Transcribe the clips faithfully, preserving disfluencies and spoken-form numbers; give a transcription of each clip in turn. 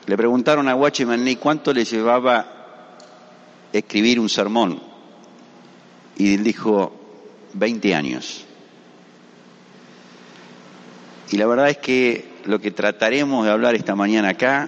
Le preguntaron a Watchman Nee cuánto le llevaba escribir un sermón. Y él dijo, veinte años. Y la verdad es que lo que trataremos de hablar esta mañana acá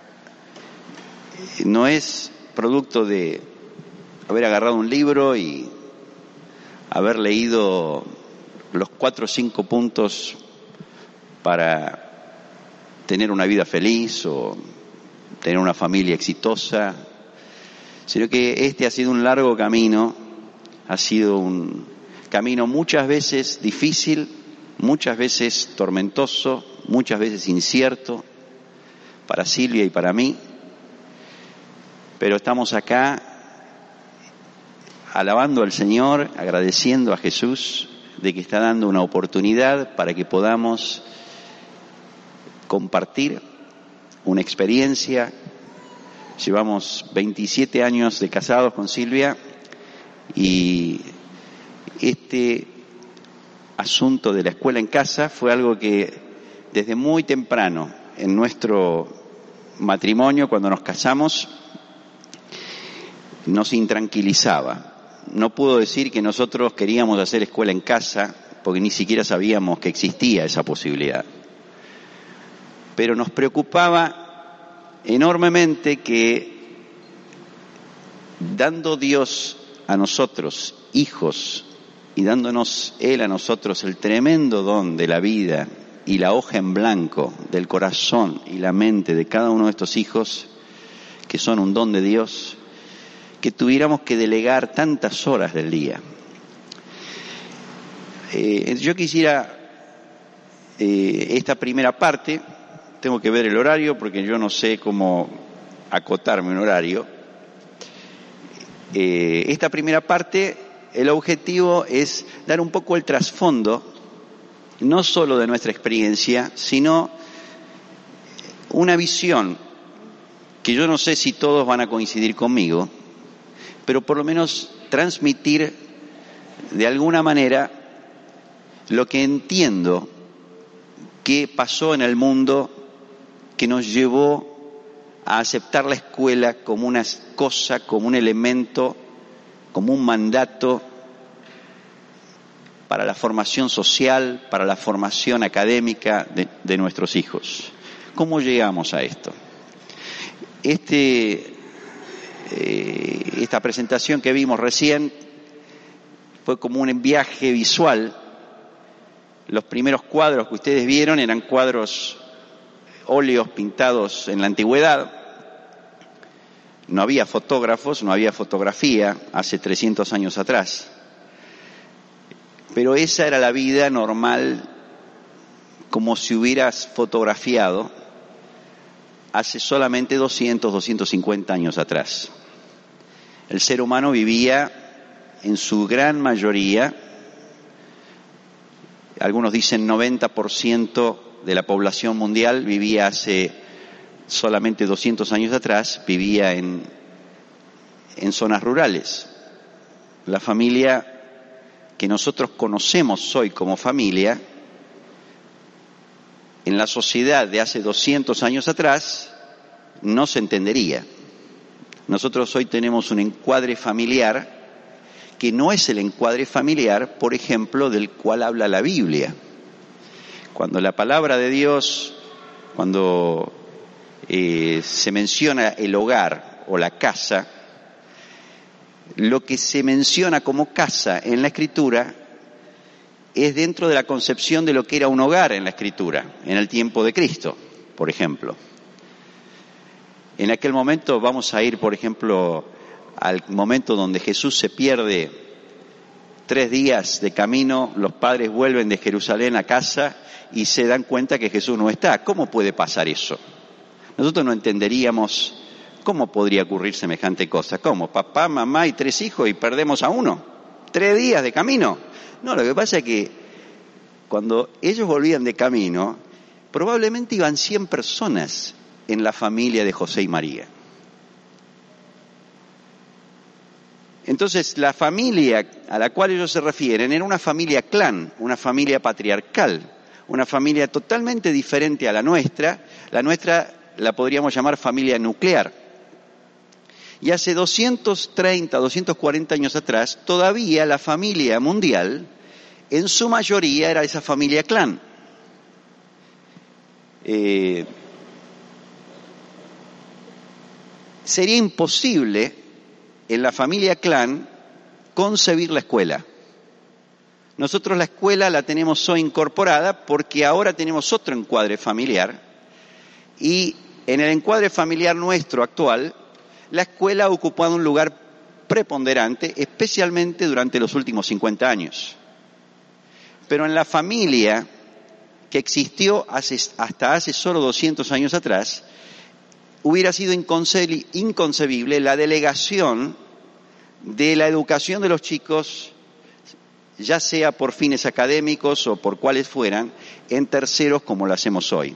no es producto de haber agarrado un libro y haber leído los cuatro o cinco puntos para tener una vida feliz o tener una familia exitosa, sino que este ha sido un largo camino, ha sido un camino muchas veces difícil, muchas veces tormentoso, muchas veces incierto para Silvia y para mí, pero estamos acá alabando al Señor, agradeciendo a Jesús de que está dando una oportunidad para que podamos compartir una experiencia. Llevamos veintisiete años de casados con Silvia y este asunto de la escuela en casa fue algo que desde muy temprano en nuestro matrimonio, cuando nos casamos, nos intranquilizaba. No puedo decir que nosotros queríamos hacer escuela en casa, porque ni siquiera sabíamos que existía esa posibilidad. Pero nos preocupaba enormemente que, dando Dios a nosotros hijos y dándonos Él a nosotros el tremendo don de la vida y la hoja en blanco del corazón y la mente de cada uno de estos hijos, que son un don de Dios, que tuviéramos que delegar tantas horas del día. Eh, yo quisiera eh, esta primera parte, tengo que ver el horario porque yo no sé cómo acotarme un horario. Eh, esta primera parte, el objetivo es dar un poco el trasfondo, no solo de nuestra experiencia, sino una visión que yo no sé si todos van a coincidir conmigo, pero por lo menos transmitir de alguna manera lo que entiendo que pasó en el mundo que nos llevó a aceptar la escuela como una cosa, como un elemento, como un mandato para la formación social, para la formación académica de, de nuestros hijos. ¿Cómo llegamos a esto? Este... Eh, esta presentación que vimos recién fue como un viaje visual. Los primeros cuadros que ustedes vieron eran cuadros óleos pintados en la antigüedad. No había fotógrafos, no había fotografía hace trescientos años atrás. Pero esa era la vida normal, como si hubieras fotografiado hace solamente doscientos, doscientos cincuenta años atrás. El ser humano vivía en su gran mayoría, algunos dicen noventa por ciento de la población mundial vivía hace solamente doscientos años atrás, vivía en, en zonas rurales. La familia que nosotros conocemos hoy como familia, en la sociedad de hace doscientos años atrás, no se entendería. Nosotros hoy tenemos un encuadre familiar que no es el encuadre familiar, por ejemplo, del cual habla la Biblia. Cuando la palabra de Dios, cuando eh, se menciona el hogar o la casa, lo que se menciona como casa en la Escritura es dentro de la concepción de lo que era un hogar en la Escritura, en el tiempo de Cristo, por ejemplo. En aquel momento vamos a ir, por ejemplo, al momento donde Jesús se pierde tres días de camino, los padres vuelven de Jerusalén a casa y se dan cuenta que Jesús no está. ¿Cómo puede pasar eso? Nosotros no entenderíamos cómo podría ocurrir semejante cosa. ¿Cómo? Papá, mamá y tres hijos y perdemos a uno. Tres días de camino. No, lo que pasa es que cuando ellos volvían de camino, probablemente iban cien personas en la familia de José y María. Entonces, la familia a la cual ellos se refieren era una familia clan, una familia patriarcal, una familia totalmente diferente a la nuestra. La nuestra la podríamos llamar familia nuclear. Y hace doscientos treinta, doscientos cuarenta años atrás, todavía la familia mundial, en su mayoría, era esa familia clan. Eh, sería imposible en la familia clan concebir la escuela. Nosotros la escuela la tenemos hoy incorporada porque ahora tenemos otro encuadre familiar y en el encuadre familiar nuestro actual, la escuela ha ocupado un lugar preponderante, especialmente durante los últimos cincuenta años. Pero en la familia que existió hace, hasta hace solo doscientos años atrás, hubiera sido inconcebible, inconcebible la delegación de la educación de los chicos, ya sea por fines académicos o por cuales fueran, en terceros como lo hacemos hoy.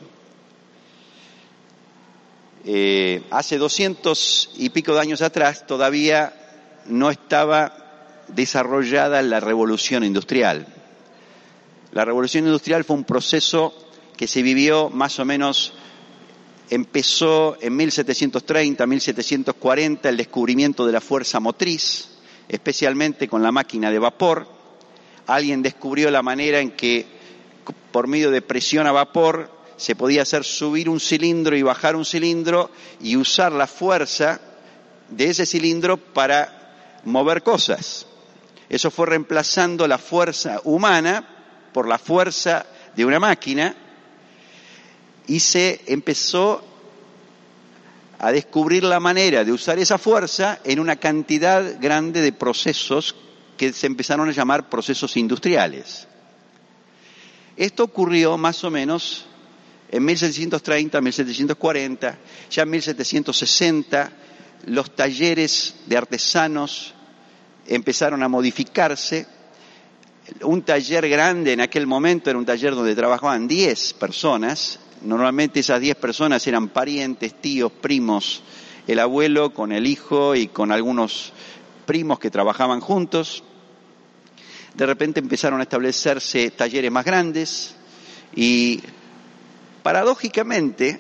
Eh, hace doscientos y pico de años atrás todavía no estaba desarrollada la revolución industrial. La revolución industrial fue un proceso que se vivió más o menos, empezó en mil setecientos treinta, mil setecientos cuarenta, el descubrimiento de la fuerza motriz, especialmente con la máquina de vapor. Alguien descubrió la manera en que por medio de presión a vapor se podía hacer subir un cilindro y bajar un cilindro y usar la fuerza de ese cilindro para mover cosas. Eso fue reemplazando la fuerza humana por la fuerza de una máquina y se empezó a descubrir la manera de usar esa fuerza en una cantidad grande de procesos que se empezaron a llamar procesos industriales. Esto ocurrió más o menos en mil setecientos treinta, mil setecientos cuarenta, ya en mil setecientos sesenta, los talleres de artesanos empezaron a modificarse. Un taller grande en aquel momento era un taller donde trabajaban diez personas. Normalmente esas diez personas eran parientes, tíos, primos, el abuelo con el hijo y con algunos primos que trabajaban juntos. De repente empezaron a establecerse talleres más grandes y paradójicamente,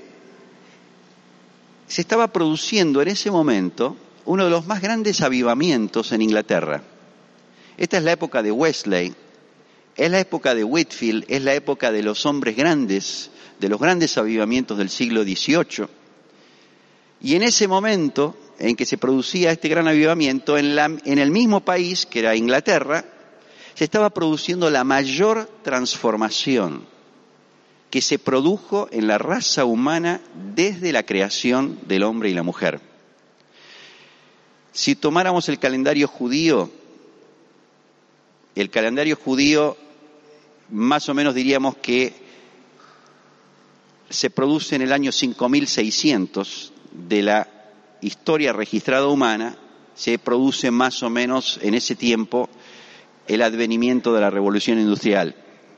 se estaba produciendo en ese momento uno de los más grandes avivamientos en Inglaterra. Esta es la época de Wesley, es la época de Whitefield, es la época de los hombres grandes, de los grandes avivamientos del siglo dieciocho. Y en ese momento en que se producía este gran avivamiento, en, la, en el mismo país, que era Inglaterra, se estaba produciendo la mayor transformación que se produjo en la raza humana desde la creación del hombre y la mujer. Si tomáramos el calendario judío, el calendario judío más o menos diríamos que se produce en el año cinco mil seiscientos de la historia registrada humana, se produce más o menos en ese tiempo el advenimiento de la revolución industrial.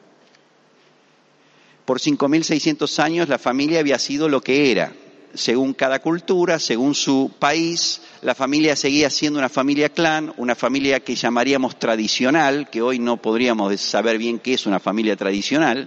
Por cinco mil seiscientos años la familia había sido lo que era. Según cada cultura, según su país, la familia seguía siendo una familia clan, una familia que llamaríamos tradicional, que hoy no podríamos saber bien qué es una familia tradicional.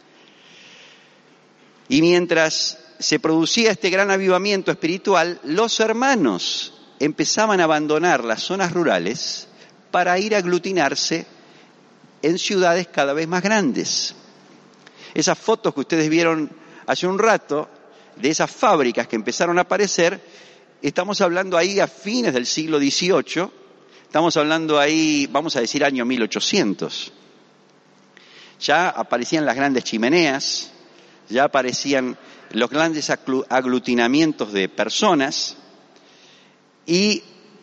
Y mientras se producía este gran avivamiento espiritual, los hermanos empezaban a abandonar las zonas rurales para ir a aglutinarse en ciudades cada vez más grandes. Esas fotos que ustedes vieron hace un rato, de esas fábricas que empezaron a aparecer, estamos hablando ahí a fines del siglo dieciocho, estamos hablando ahí, vamos a decir, año mil ochocientos. Ya aparecían las grandes chimeneas, ya aparecían los grandes aglutinamientos de personas, y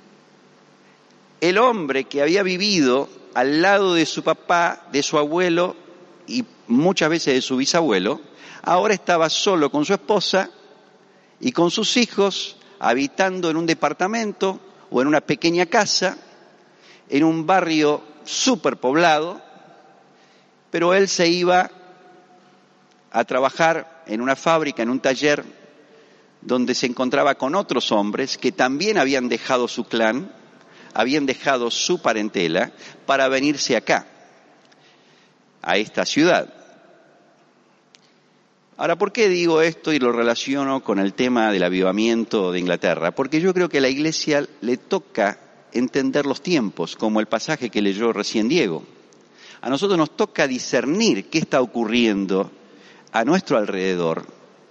el hombre que había vivido al lado de su papá, de su abuelo y muchas veces de su bisabuelo, ahora estaba solo con su esposa y con sus hijos, habitando en un departamento o en una pequeña casa, en un barrio superpoblado, pero él se iba a trabajar en una fábrica, en un taller, donde se encontraba con otros hombres que también habían dejado su clan, habían dejado su parentela para venirse acá, a esta ciudad. Ahora, ¿por qué digo esto y lo relaciono con el tema del avivamiento de Inglaterra? Porque yo creo que a la Iglesia le toca entender los tiempos, como el pasaje que leyó recién Diego. A nosotros nos toca discernir qué está ocurriendo a nuestro alrededor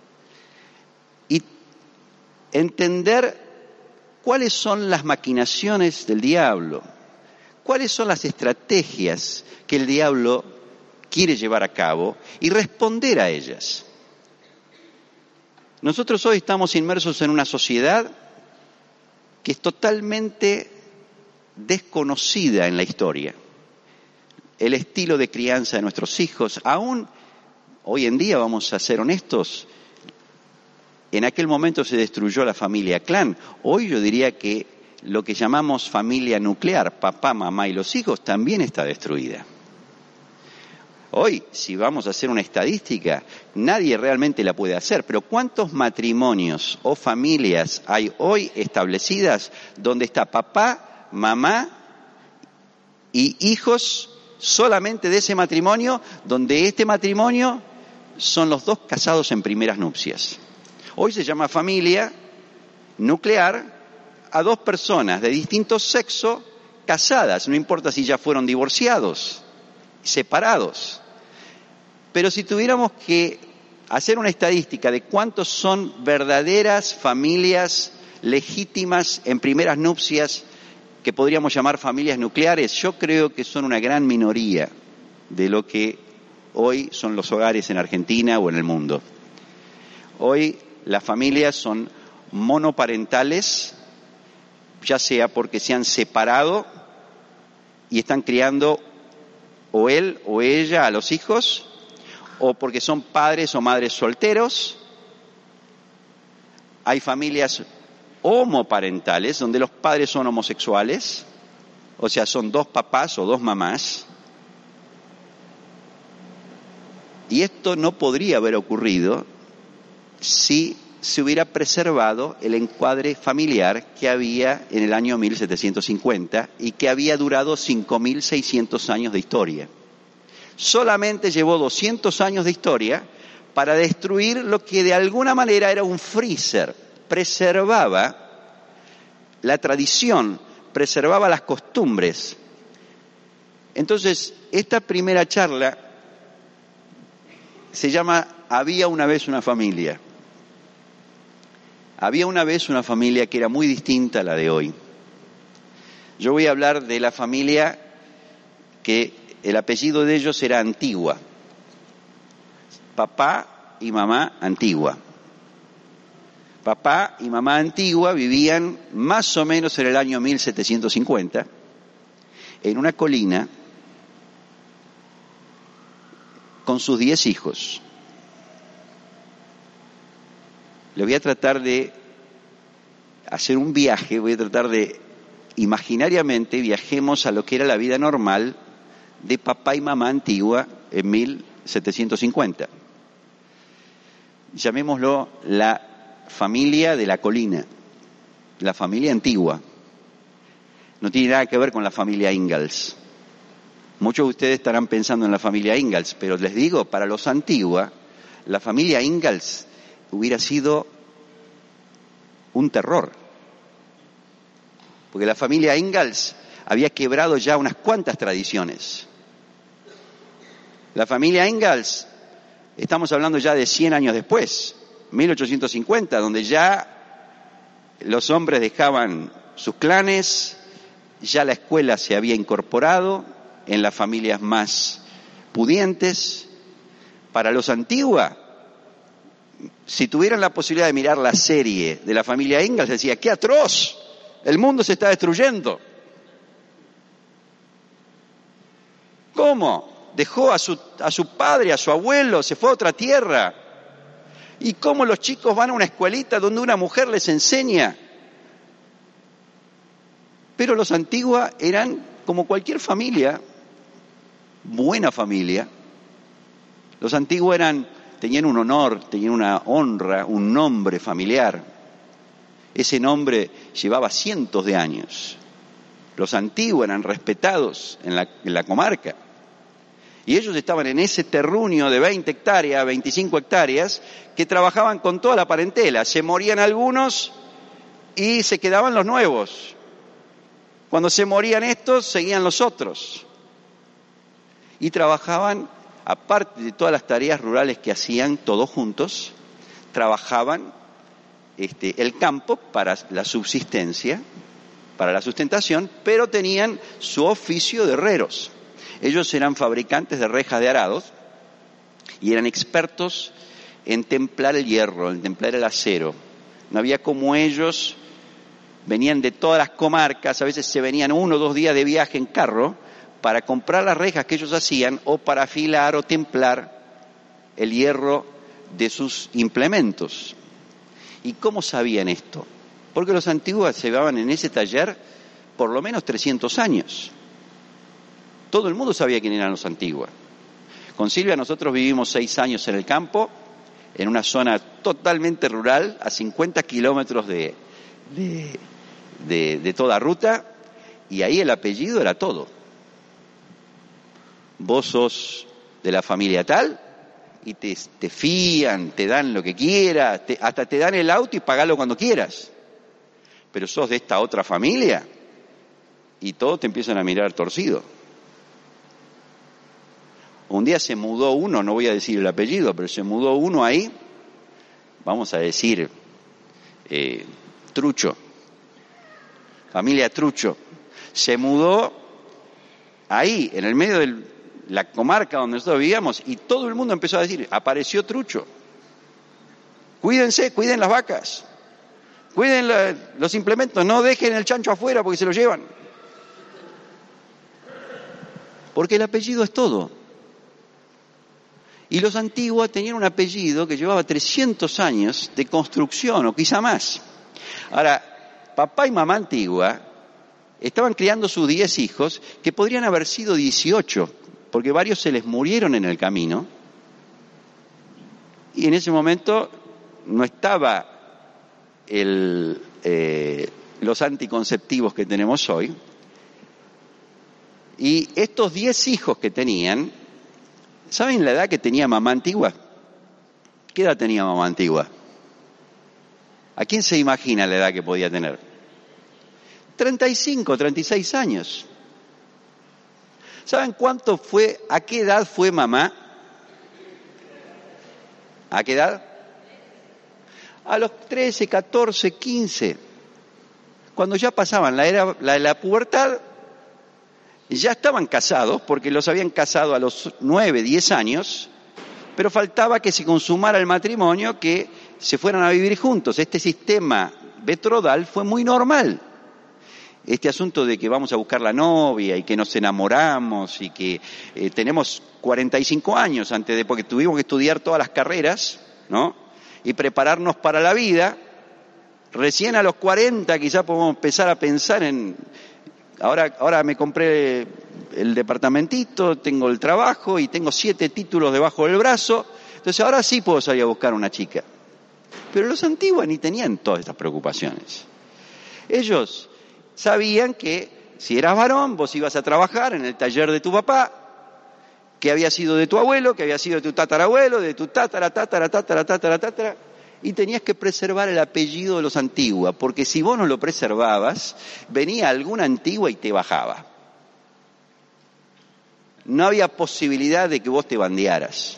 y entender cuáles son las maquinaciones del diablo, cuáles son las estrategias que el diablo quiere llevar a cabo y responder a ellas. Nosotros hoy estamos inmersos en una sociedad que es totalmente desconocida en la historia. El estilo de crianza de nuestros hijos, aún hoy en día, vamos a ser honestos, en aquel momento se destruyó la familia clan. Hoy yo diría que lo que llamamos familia nuclear, papá, mamá y los hijos, también está destruida. Hoy, si vamos a hacer una estadística, nadie realmente la puede hacer, pero ¿cuántos matrimonios o familias hay hoy establecidas donde está papá, mamá y hijos solamente de ese matrimonio, donde este matrimonio son los dos casados en primeras nupcias? Hoy se llama familia nuclear a dos personas de distinto sexo casadas, no importa si ya fueron divorciados, separados. Pero si tuviéramos que hacer una estadística de cuántos son verdaderas familias legítimas en primeras nupcias, que podríamos llamar familias nucleares, yo creo que son una gran minoría de lo que hoy son los hogares en Argentina o en el mundo. Hoy las familias son monoparentales, ya sea porque se han separado y están criando o él o ella a los hijos, o porque son padres o madres solteros. Hay familias homoparentales donde los padres son homosexuales, o sea, son dos papás o dos mamás. Y esto no podría haber ocurrido si se hubiera preservado el encuadre familiar que había en el año mil setecientos cincuenta y que había durado cinco mil seiscientos años de historia. Solamente llevó doscientos años de historia para destruir lo que de alguna manera era un freezer. Preservaba la tradición, preservaba las costumbres. Entonces, esta primera charla se llama Había una vez una familia. Había una vez una familia que era muy distinta a la de hoy. Yo voy a hablar de la familia que el apellido de ellos era Antigua. Papá y mamá Antigua. Papá y mamá Antigua vivían más o menos en el año mil setecientos cincuenta en una colina con sus diez hijos. Le voy a tratar de hacer un viaje, voy a tratar de, imaginariamente, viajemos a lo que era la vida normal de papá y mamá Antigua en mil setecientos cincuenta. Llamémoslo la familia de la colina, la familia Antigua. No tiene nada que ver con la familia Ingalls. Muchos de ustedes estarán pensando en la familia Ingalls, pero les digo, para los Antigua, la familia Ingalls hubiera sido un terror. Porque la familia Ingalls había quebrado ya unas cuantas tradiciones. La familia Ingalls, estamos hablando ya de cien años después, mil ochocientos cincuenta, donde ya los hombres dejaban sus clanes, ya la escuela se había incorporado en las familias más pudientes. Para los Antigua, si tuvieran la posibilidad de mirar la serie de la familia Ingalls, decía, ¡qué atroz! El mundo se está destruyendo. ¿Cómo? Dejó a su, a su padre, a su abuelo, se fue a otra tierra. ¿Y cómo los chicos van a una escuelita donde una mujer les enseña? Pero los Antigua eran como cualquier familia, buena familia. Los Antigua eran, tenían un honor, tenían una honra, un nombre familiar. Ese nombre llevaba cientos de años. Los Antigua eran respetados en la, en la comarca. Y ellos estaban en ese terruño de veinte hectáreas, veinticinco hectáreas, que trabajaban con toda la parentela. Se morían algunos y se quedaban los nuevos. Cuando se morían estos, seguían los otros. Y trabajaban, aparte de todas las tareas rurales que hacían todos juntos, trabajaban este, el campo para la subsistencia, para la sustentación, pero tenían su oficio de herreros. Ellos eran fabricantes de rejas de arados y eran expertos en templar el hierro, en templar el acero. No había como ellos, venían de todas las comarcas, a veces se venían uno o dos días de viaje en carro para comprar las rejas que ellos hacían o para afilar o templar el hierro de sus implementos. ¿Y cómo sabían esto? Porque los antiguos se llevaban en ese taller por lo menos trescientos años. Todo el mundo sabía quién eran los antiguos. Con Silvia nosotros vivimos seis años en el campo, en una zona totalmente rural, a cincuenta kilómetros de, de, de, de toda ruta, y ahí el apellido era todo. Vos sos de la familia tal, y te, te fían, te dan lo que quieras, te, hasta te dan el auto y pagalo cuando quieras. Pero sos de esta otra familia, y todos te empiezan a mirar torcido. Un día se mudó uno, no voy a decir el apellido, pero se mudó uno ahí, vamos a decir, eh, Trucho, familia Trucho, se mudó ahí, en el medio de la comarca donde nosotros vivíamos, y todo el mundo empezó a decir, apareció Trucho, cuídense, cuiden las vacas, cuiden la, los implementos, no dejen el chancho afuera porque se lo llevan. Porque el apellido es todo. Y los antiguos tenían un apellido que llevaba trescientos años de construcción, o quizá más. Ahora, papá y mamá antigua estaban criando sus diez hijos, que podrían haber sido dieciocho, porque varios se les murieron en el camino. Y en ese momento no estaba el, eh, los anticonceptivos que tenemos hoy. Y estos diez hijos que tenían, ¿saben la edad que tenía mamá antigua? ¿Qué edad tenía mamá antigua? ¿A quién se imagina la edad que podía tener? treinta y cinco, treinta y seis años. ¿Saben cuánto fue, a qué edad fue mamá? ¿A qué edad? A los trece, catorce, quince. Cuando ya pasaban la era, la, la pubertad, ya estaban casados, porque los habían casado a los nueve, diez años, pero faltaba que se consumara el matrimonio, que se fueran a vivir juntos. Este sistema betrodal fue muy normal. Este asunto de que vamos a buscar la novia y que nos enamoramos y que eh, tenemos cuarenta y cinco años antes de, porque tuvimos que estudiar todas las carreras, ¿no? Y prepararnos para la vida. Recién a los cuarenta quizás podemos empezar a pensar en, ahora, ahora me compré el departamentito, tengo el trabajo y tengo siete títulos debajo del brazo, entonces ahora sí puedo salir a buscar una chica. Pero los antiguos ni tenían todas estas preocupaciones. Ellos sabían que si eras varón, vos ibas a trabajar en el taller de tu papá, que había sido de tu abuelo, que había sido de tu tatarabuelo, de tu tatara, tatara, tatara, tatara, tatara, y tenías que preservar el apellido de los antiguos, porque si vos no lo preservabas, venía alguna antigua y te bajaba. No había posibilidad de que vos te bandearas.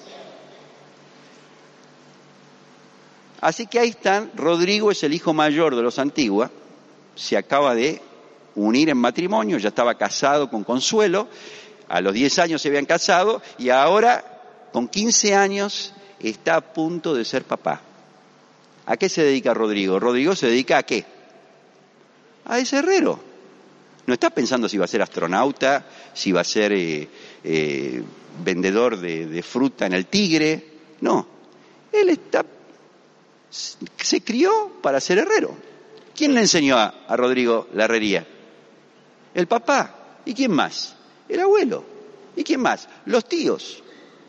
Así que ahí están, Rodrigo es el hijo mayor de los antiguos, se acaba de unir en matrimonio, ya estaba casado con Consuelo, a los diez años se habían casado y ahora con quince años está a punto de ser papá. ¿A qué se dedica Rodrigo? Rodrigo se dedica ¿a qué? A ese herrero. No está pensando si va a ser astronauta, si va a ser eh, eh, vendedor de, de fruta en el Tigre. No, él está, se crió para ser herrero. ¿Quién le enseñó a, a Rodrigo la herrería? El papá. ¿Y quién más? El abuelo. ¿Y quién más? Los tíos.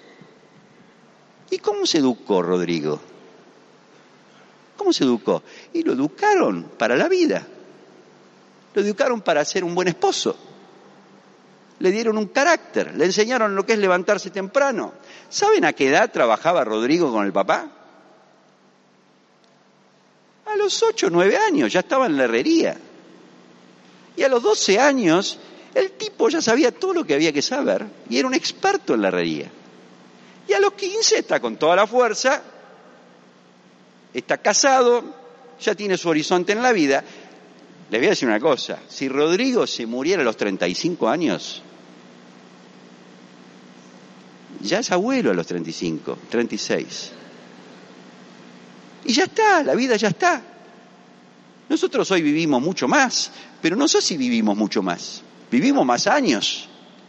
¿Y cómo se educó Rodrigo? ¿Cómo se educó? Y lo educaron para la vida. Lo educaron para ser un buen esposo. le dieron un carácter, le enseñaron lo que es levantarse temprano. ¿Saben a qué edad trabajaba Rodrigo con el papá? A los ocho o nueve años, ya estaba en la herrería. Y a los doce años, el tipo ya sabía todo lo que había que saber y era un experto en la herrería. Y a los quince está con toda la fuerza, está casado, ya tiene su horizonte en la vida. Les voy a decir una cosa, si Rodrigo se muriera a los treinta y cinco años, ya es abuelo a los treinta y cinco, treinta y seis. Y ya está, la vida ya está. Nosotros hoy vivimos mucho más, pero no sé si vivimos mucho más. Vivimos más años.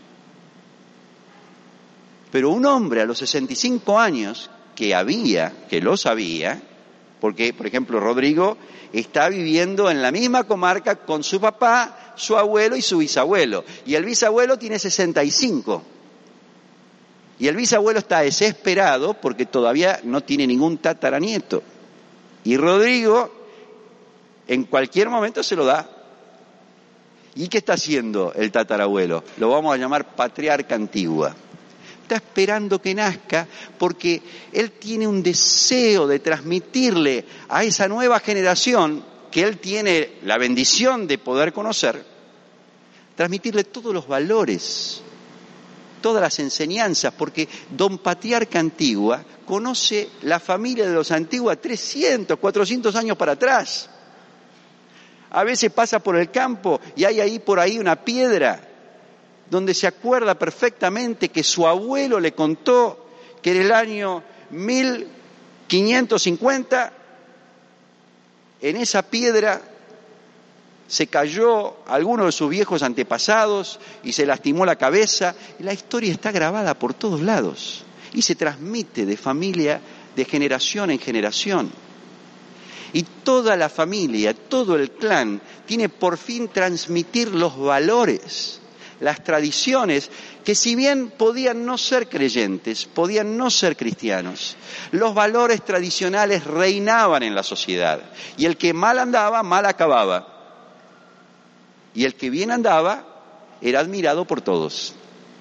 Pero un hombre a los sesenta y cinco años, que había, que lo sabía, porque, por ejemplo, Rodrigo está viviendo en la misma comarca con su papá, su abuelo y su bisabuelo. Y el bisabuelo tiene sesenta y cinco. Y el bisabuelo está desesperado porque todavía no tiene ningún tataranieto. Y Rodrigo en cualquier momento se lo da. ¿Y qué está haciendo el tatarabuelo? Lo vamos a llamar patriarca Antigua. Está esperando que nazca porque él tiene un deseo de transmitirle a esa nueva generación que él tiene la bendición de poder conocer, transmitirle todos los valores, todas las enseñanzas, porque don Patriarca Antigua conoce la familia de los Antigua trescientos, cuatrocientos años para atrás. A veces pasa por el campo y hay ahí por ahí una piedra donde se acuerda perfectamente que su abuelo le contó que en el año mil quinientos cincuenta en esa piedra se cayó alguno de sus viejos antepasados y se lastimó la cabeza. Y la historia está grabada por todos lados y se transmite de familia, de generación en generación. Y toda la familia, todo el clan, tiene por fin transmitir los valores, las tradiciones, que si bien podían no ser creyentes, podían no ser cristianos, los valores tradicionales reinaban en la sociedad. Y el que mal andaba, mal acababa. Y el que bien andaba, era admirado por todos.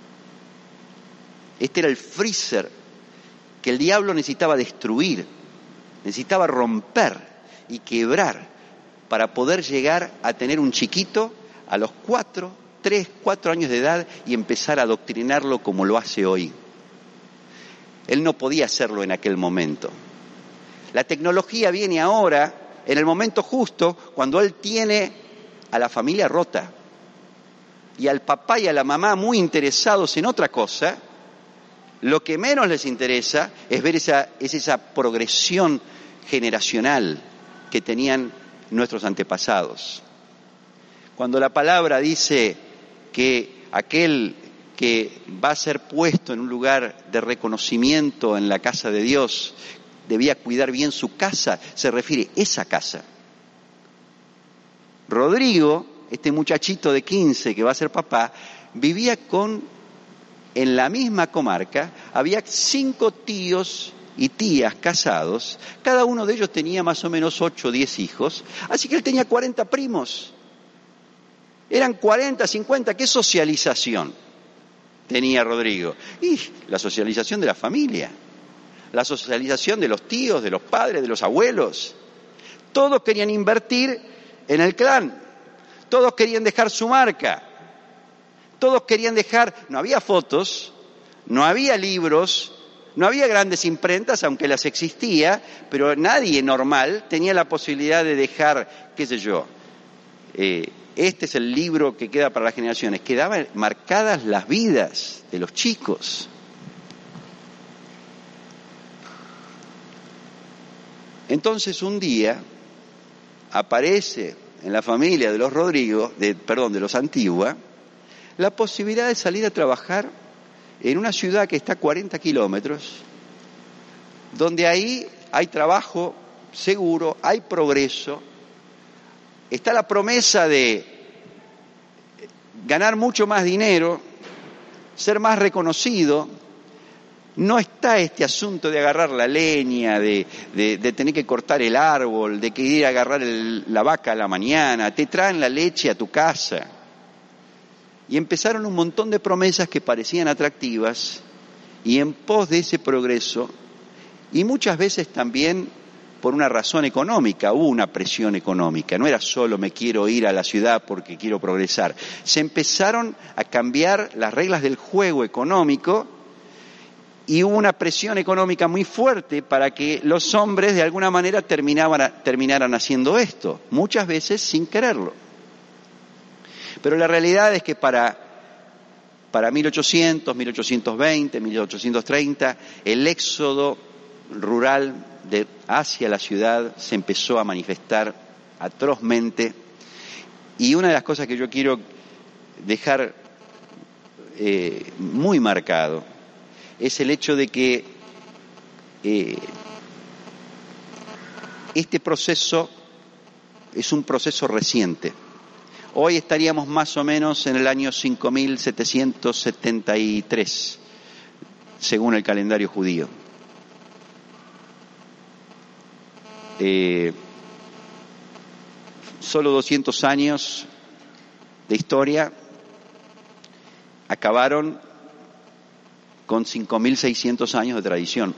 Este era el freezer que el diablo necesitaba destruir, necesitaba romper y quebrar para poder llegar a tener un chiquito a los cuatro, tres, cuatro años de edad y empezar a adoctrinarlo como lo hace hoy. Él no podía hacerlo en aquel momento. La tecnología viene ahora, en el momento justo, cuando él tiene a la familia rota y al papá y a la mamá muy interesados en otra cosa. Lo que menos les interesa es ver esa, es esa progresión generacional que tenían nuestros antepasados. Cuando la palabra dice que aquel que va a ser puesto en un lugar de reconocimiento en la casa de Dios debía cuidar bien su casa, se refiere a esa casa. Rodrigo, este muchachito de quince que va a ser papá, vivía con, en la misma comarca, había cinco tíos y tías casados, cada uno de ellos tenía más o menos ocho o diez hijos, así que él tenía cuarenta primos. Eran cuarenta, cincuenta, ¿qué socialización tenía Rodrigo? Y la socialización de la familia, la socialización de los tíos, de los padres, de los abuelos. Todos querían invertir en el clan, todos querían dejar su marca, todos querían dejar, no había fotos, no había libros, no había grandes imprentas, aunque las existía, pero nadie normal tenía la posibilidad de dejar, qué sé yo, eh, este es el libro que queda para las generaciones. Quedaban marcadas las vidas de los chicos. Entonces un día aparece en la familia de los Rodrigo, de, perdón, de los Antigua, la posibilidad de salir a trabajar en una ciudad que está a cuarenta kilómetros, donde ahí hay trabajo seguro, hay progreso, está la promesa de ganar mucho más dinero, ser más reconocido. No está este asunto de agarrar la leña, de, de, de tener que cortar el árbol, de que ir a agarrar el, la vaca a la mañana. Te traen la leche a tu casa. Y empezaron un montón de promesas que parecían atractivas, y en pos de ese progreso, y muchas veces también por una razón económica, hubo una presión económica, no era solo me quiero ir a la ciudad porque quiero progresar. Se empezaron a cambiar las reglas del juego económico y hubo una presión económica muy fuerte para que los hombres de alguna manera terminaban, terminaran haciendo esto, muchas veces sin quererlo. Pero la realidad es que para, para mil ochocientos, mil ochocientos veinte, mil ochocientos treinta, el éxodo rural de hacia la ciudad se empezó a manifestar atrozmente, y una de las cosas que yo quiero dejar eh, muy marcado es el hecho de que eh, este proceso es un proceso reciente. Hoy estaríamos más o menos en el año cinco mil setecientos setenta y tres, según el calendario judío. Eh, solo doscientos años de historia acabaron con cinco mil seiscientos años de tradición.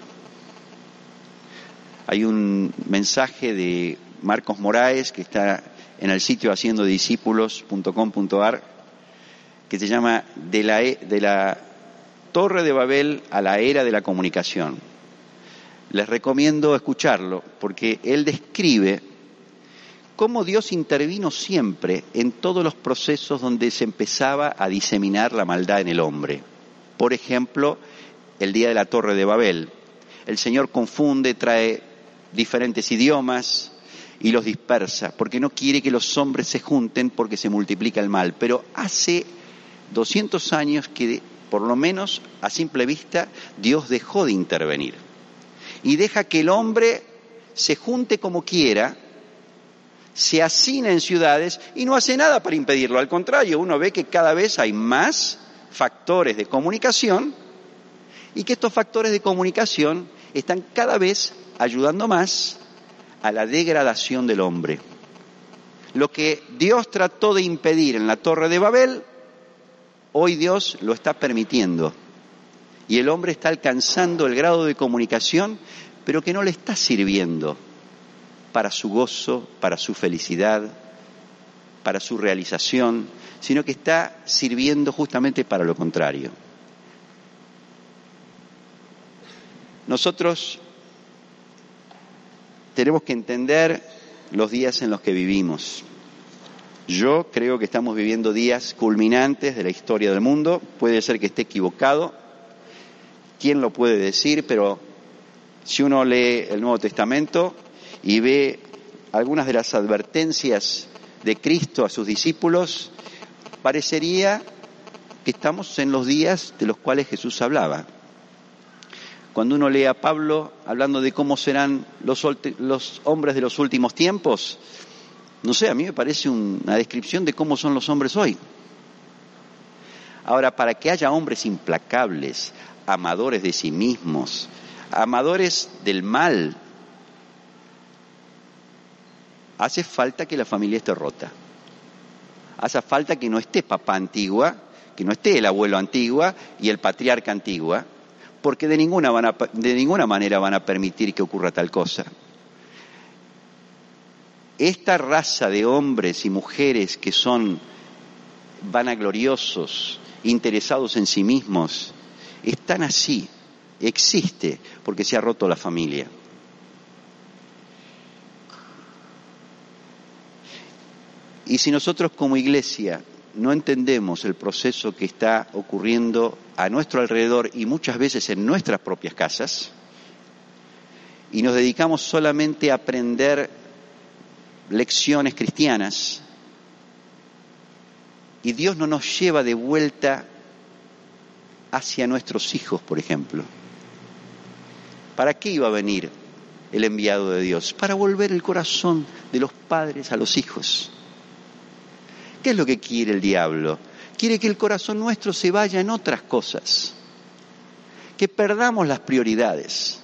Hay un mensaje de Marcos Moraes que está en el sitio haciendo discípulos punto com punto a r que se llama de la, de la Torre de Babel a la era de la comunicación. Les recomiendo escucharlo porque él describe cómo Dios intervino siempre en todos los procesos donde se empezaba a diseminar la maldad en el hombre. Por ejemplo, el día de la Torre de Babel. El Señor confunde, trae diferentes idiomas y los dispersa, porque no quiere que los hombres se junten porque se multiplica el mal. Pero hace doscientos años que, por lo menos a simple vista, Dios dejó de intervenir. Y deja que el hombre se junte como quiera, se hacina en ciudades y no hace nada para impedirlo. Al contrario, uno ve que cada vez hay más factores de comunicación y que estos factores de comunicación están cada vez ayudando más a la degradación del hombre. Lo que Dios trató de impedir en la Torre de Babel, hoy Dios lo está permitiendo. Y el hombre está alcanzando el grado de comunicación, pero que no le está sirviendo para su gozo, para su felicidad, para su realización, sino que está sirviendo justamente para lo contrario. Nosotros tenemos que entender los días en los que vivimos. Yo creo que estamos viviendo días culminantes de la historia del mundo. Puede ser que esté equivocado. ¿Quién lo puede decir? Pero si uno lee el Nuevo Testamento y ve algunas de las advertencias de Cristo a sus discípulos, parecería que estamos en los días de los cuales Jesús hablaba. Cuando uno lee a Pablo hablando de cómo serán los, los hombres de los últimos tiempos, no sé, a mí me parece una descripción de cómo son los hombres hoy. Ahora, para que haya hombres implacables, amadores de sí mismos, amadores del mal, hace falta que la familia esté rota. Hace falta que no esté papá Antigua, que no esté el abuelo Antigua y el patriarca Antigua, porque de ninguna, van a, de ninguna manera van a permitir que ocurra tal cosa. Esta raza de hombres y mujeres que son vanagloriosos, interesados en sí mismos, están así, existe, porque se ha roto la familia. Y si nosotros como iglesia no entendemos el proceso que está ocurriendo a nuestro alrededor y muchas veces en nuestras propias casas, y nos dedicamos solamente a aprender lecciones cristianas, y Dios no nos lleva de vuelta hacia nuestros hijos, por ejemplo. ¿Para qué iba a venir el enviado de Dios? Para volver el corazón de los padres a los hijos. ¿Qué es lo que quiere el diablo? Quiere que el corazón nuestro se vaya en otras cosas, que perdamos las prioridades.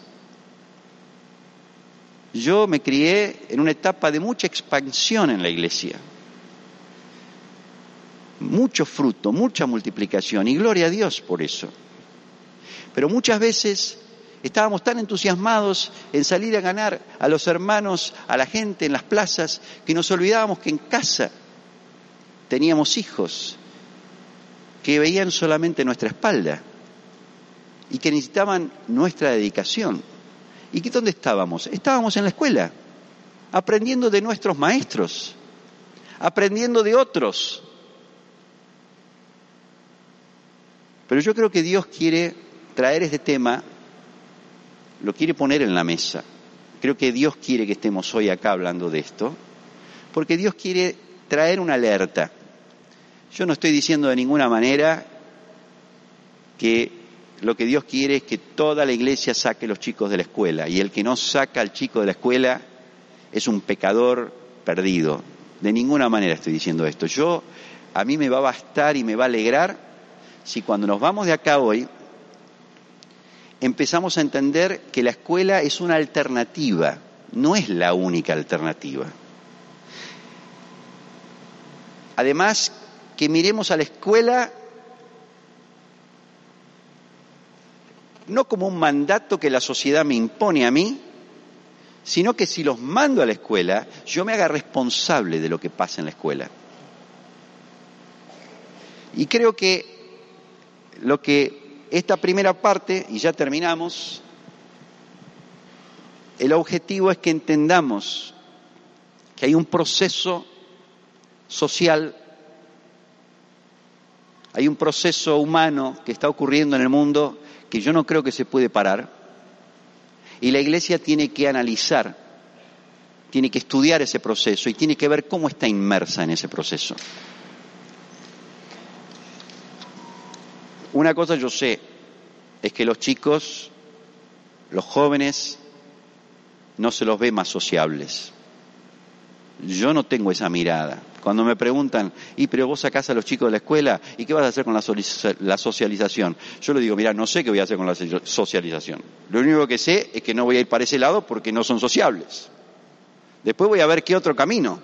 Yo me crié en una etapa de mucha expansión en la iglesia. mucho fruto, mucha multiplicación, y gloria a Dios por eso. Pero muchas veces estábamos tan entusiasmados en salir a ganar a los hermanos, a la gente en las plazas, que nos olvidábamos que en casa teníamos hijos que veían solamente nuestra espalda y que necesitaban nuestra dedicación. ¿Y qué dónde estábamos? Estábamos en la escuela, aprendiendo de nuestros maestros, aprendiendo de otros. Pero yo creo que Dios quiere traer este tema, lo quiere poner en la mesa. Creo que Dios quiere que estemos hoy acá hablando de esto, porque Dios quiere traer una alerta. Yo no estoy diciendo de ninguna manera que lo que Dios quiere es que toda la iglesia saque a los chicos de la escuela, y el que no saca al chico de la escuela es un pecador perdido. De ninguna manera estoy diciendo esto. Yo, a mí me va a bastar y me va a alegrar si cuando nos vamos de acá hoy empezamos a entender que la escuela es una alternativa, no es la única alternativa. Además, que miremos a la escuela no como un mandato que la sociedad me impone a mí, sino que si los mando a la escuela, yo me haga responsable de lo que pasa en la escuela. Y creo que lo que esta primera parte, y ya terminamos, el objetivo es que entendamos que hay un proceso social, hay un proceso humano que está ocurriendo en el mundo que yo no creo que se puede parar, y la Iglesia tiene que analizar, tiene que estudiar ese proceso y tiene que ver cómo está inmersa en ese proceso. Una cosa yo sé, es que los chicos, los jóvenes, no se los ve más sociables. Yo no tengo esa mirada. Cuando me preguntan, y pero vos sacás a los chicos de la escuela, ¿y qué vas a hacer con la, so- la socialización? Yo les digo, mira, no sé qué voy a hacer con la socialización. Lo único que sé es que no voy a ir para ese lado porque no son sociables. Después voy a ver qué otro camino.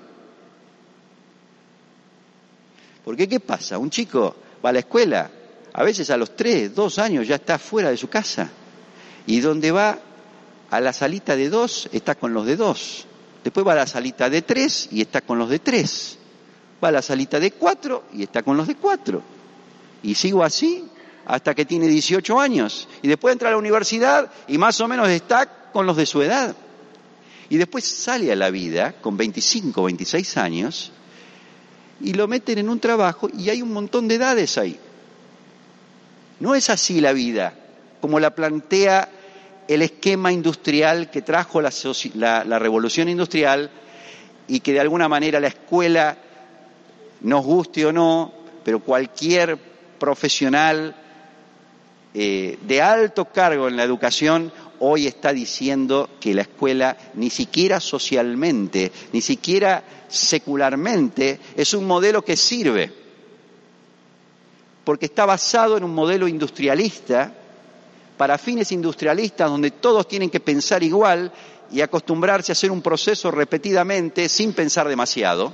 Porque ¿qué pasa? Un chico va a la escuela, a veces a los tres, dos años ya está fuera de su casa. Y donde va a la salita de dos, está con los de dos. Después va a la salita de tres y está con los de tres. Va a la salita de cuatro y está con los de cuatro. Y sigo así hasta que tiene dieciocho años. Y después entra a la universidad y más o menos está con los de su edad. Y después sale a la vida con veinticinco, veintiséis años y lo meten en un trabajo y hay un montón de edades ahí. No es así la vida, como la plantea el esquema industrial que trajo la, la, la revolución industrial y que de alguna manera la escuela, nos guste o no, pero cualquier profesional eh, de alto cargo en la educación hoy está diciendo que la escuela ni siquiera socialmente, ni siquiera secularmente es un modelo que sirve, porque está basado en un modelo industrialista, para fines industrialistas donde todos tienen que pensar igual y acostumbrarse a hacer un proceso repetidamente sin pensar demasiado.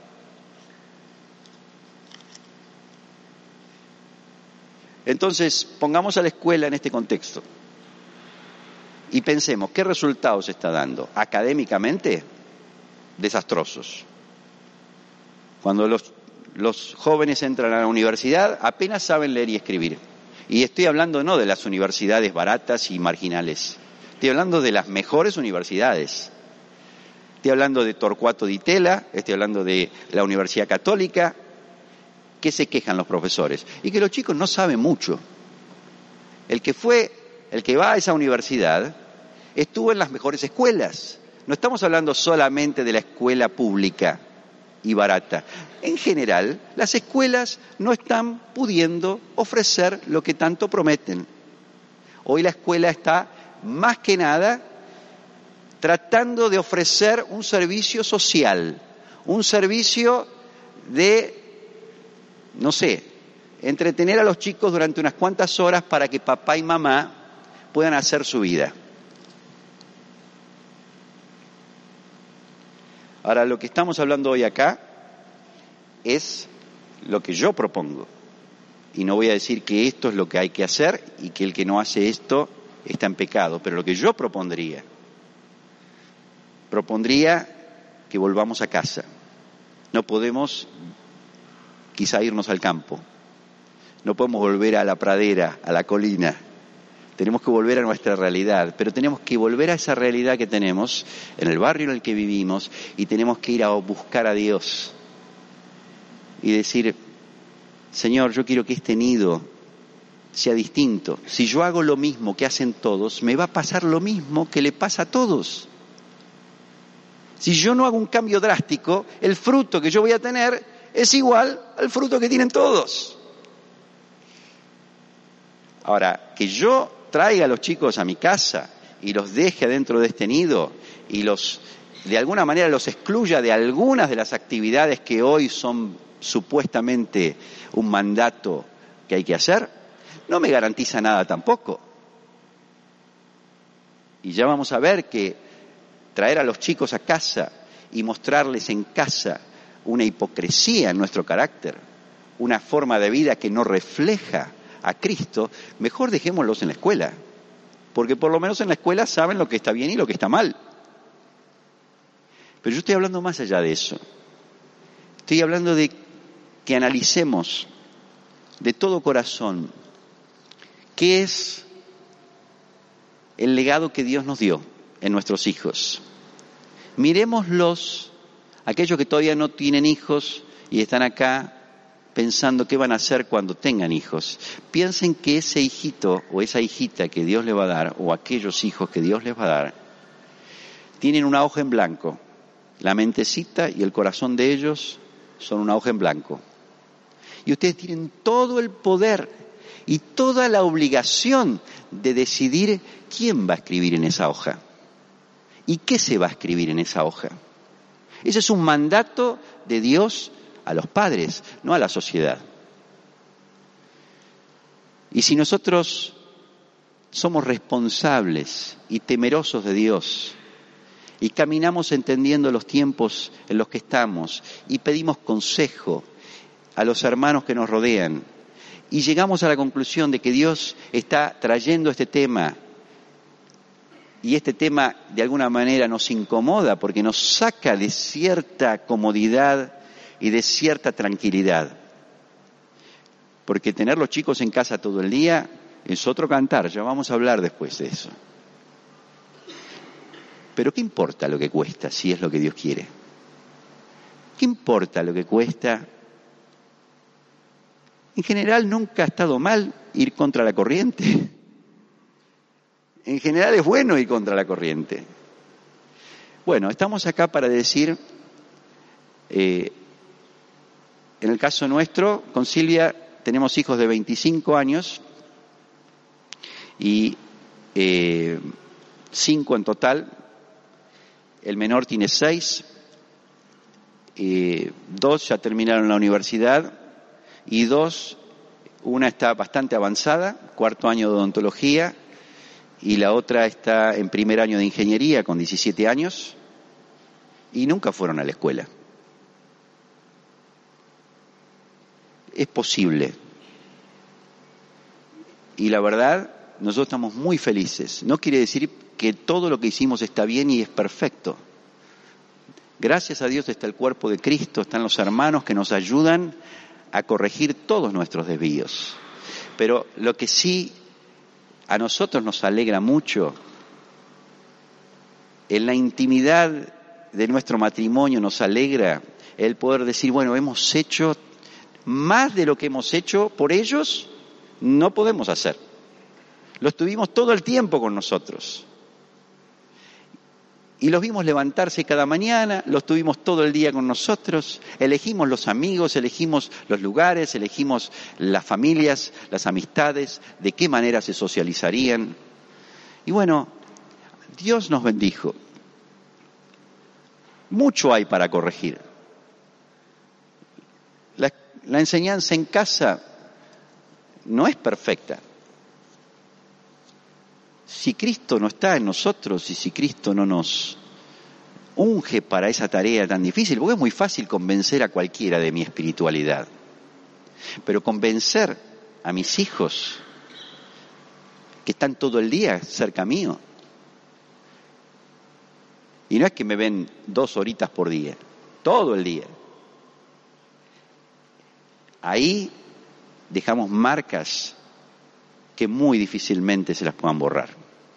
Entonces, pongamos a la escuela en este contexto y pensemos, ¿qué resultados está dando? Académicamente, desastrosos. Cuando los, los jóvenes entran a la universidad, apenas saben leer y escribir. Y estoy hablando no de las universidades baratas y marginales, estoy hablando de las mejores universidades. Estoy hablando de Torcuato Di Tella, estoy hablando de la Universidad Católica. ¿Qué se quejan los profesores? Y que los chicos no saben mucho. El que fue, el que va a esa universidad, estuvo en las mejores escuelas. No estamos hablando solamente de la escuela pública y barata. En general, las escuelas no están pudiendo ofrecer lo que tanto prometen. Hoy la escuela está, más que nada, tratando de ofrecer un servicio social, un servicio de, no sé, entretener a los chicos durante unas cuantas horas para que papá y mamá puedan hacer su vida. Ahora, lo que estamos hablando hoy acá es lo que yo propongo. Y no voy a decir que esto es lo que hay que hacer y que el que no hace esto está en pecado, pero lo que yo propondría, propondría que volvamos a casa. No podemos quizá irnos al campo, no podemos volver a la pradera, a la colina. Tenemos que volver a nuestra realidad, pero tenemos que volver a esa realidad que tenemos en el barrio en el que vivimos y tenemos que ir a buscar a Dios y decir: Señor, yo quiero que este nido sea distinto. Si yo hago lo mismo que hacen todos, me va a pasar lo mismo que le pasa a todos. Si yo no hago un cambio drástico, el fruto que yo voy a tener es igual al fruto que tienen todos. Ahora, que yo traiga a los chicos a mi casa y los deje adentro de este nido y los, de alguna manera los excluya de algunas de las actividades que hoy son supuestamente un mandato que hay que hacer, no me garantiza nada tampoco. Y ya vamos a ver que traer a los chicos a casa y mostrarles en casa una hipocresía en nuestro carácter, una forma de vida que no refleja a Cristo, mejor dejémoslos en la escuela, porque por lo menos en la escuela saben lo que está bien y lo que está mal. Pero yo estoy hablando más allá de eso. Estoy hablando de que analicemos de todo corazón qué es el legado que Dios nos dio en nuestros hijos. Miremoslos, aquellos que todavía no tienen hijos y están acá pensando qué van a hacer cuando tengan hijos. Piensen que ese hijito o esa hijita que Dios les va a dar, o aquellos hijos que Dios les va a dar, tienen una hoja en blanco. La mentecita y el corazón de ellos son una hoja en blanco. Y ustedes tienen todo el poder y toda la obligación de decidir quién va a escribir en esa hoja y qué se va a escribir en esa hoja. Ese es un mandato de Dios a los padres, no a la sociedad. Y si nosotros somos responsables y temerosos de Dios y caminamos entendiendo los tiempos en los que estamos y pedimos consejo a los hermanos que nos rodean y llegamos a la conclusión de que Dios está trayendo este tema y este tema de alguna manera nos incomoda porque nos saca de cierta comodidad y de cierta tranquilidad. Porque tener los chicos en casa todo el día es otro cantar, ya vamos a hablar después de eso. Pero ¿qué importa lo que cuesta si es lo que Dios quiere? ¿Qué importa lo que cuesta? En general nunca ha estado mal ir contra la corriente. En general es bueno ir contra la corriente. Bueno, estamos acá para decir, eh, en el caso nuestro, con Silvia tenemos hijos de veinticinco años y eh, cinco en total. El menor tiene seis, eh, dos ya terminaron la universidad y dos, una está bastante avanzada, cuarto año de odontología, y la otra está en primer año de ingeniería con diecisiete años y nunca fueron a la escuela. Es posible. Y la verdad, nosotros estamos muy felices. No quiere decir que todo lo que hicimos está bien y es perfecto. Gracias a Dios está el cuerpo de Cristo, están los hermanos que nos ayudan a corregir todos nuestros desvíos. Pero lo que sí a nosotros nos alegra mucho, en la intimidad de nuestro matrimonio nos alegra el poder decir, bueno, hemos hecho más de lo que hemos hecho por ellos, no podemos hacer. Los tuvimos todo el tiempo con nosotros. Y los vimos levantarse cada mañana, los tuvimos todo el día con nosotros, elegimos los amigos, elegimos los lugares, elegimos las familias, las amistades, de qué manera se socializarían. Y bueno, Dios nos bendijo. Mucho hay para corregir. La, la enseñanza en casa no es perfecta. Si Cristo no está en nosotros y si Cristo no nos unge para esa tarea tan difícil, porque es muy fácil convencer a cualquiera de mi espiritualidad. Pero convencer a mis hijos que están todo el día cerca mío, y no es que me ven dos horitas por día, todo el día. Ahí dejamos marcas que muy difícilmente se las puedan borrar.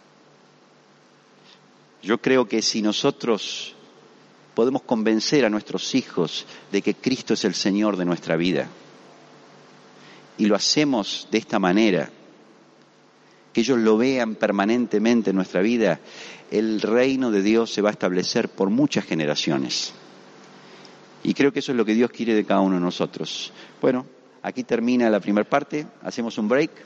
Yo creo que si nosotros podemos convencer a nuestros hijos de que Cristo es el Señor de nuestra vida, y lo hacemos de esta manera, que ellos lo vean permanentemente en nuestra vida, el reino de Dios se va a establecer por muchas generaciones. Y creo que eso es lo que Dios quiere de cada uno de nosotros. Bueno, aquí termina la primera parte, hacemos un break.